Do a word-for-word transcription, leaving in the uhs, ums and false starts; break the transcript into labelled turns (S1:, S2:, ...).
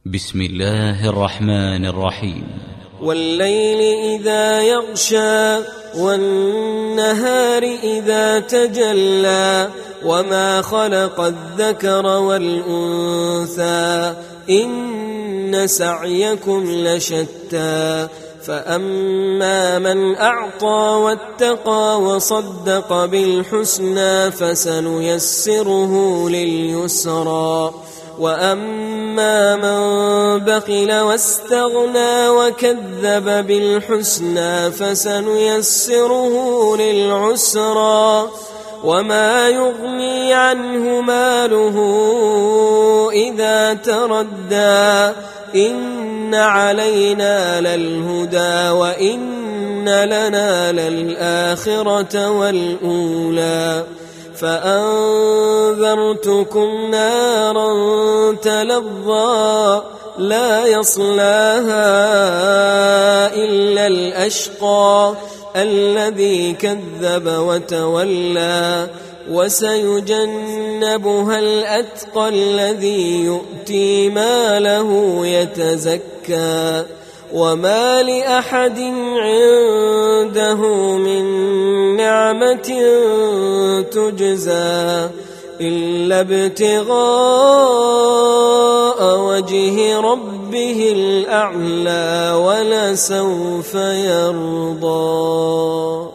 S1: بسم الله الرحمن الرحيم.
S2: والليل إذا يغشى والنهار إذا تجلى وما خلق الذكر والأنثى إن سعيكم لشتى فأما من أعطى واتقى وصدق بالحسنى فسنيسره لليسرى وأما من بخل واستغنى وكذب بالحسنى فسنيسره للعسرى وما يغني عنه ماله إذا تردى إن علينا للهدى وإن لنا للآخرة والأولى فأنذرتكم نارا تلظى لا يصلاها إلا الأشقى الذي كذب وتولى وسيجنبها الأتقى الذي يؤتي ماله يتزكى وما لأحد عنده من نعمة تجزى إلا ابتغاء وجه ربه الأعلى ولسوف يرضى.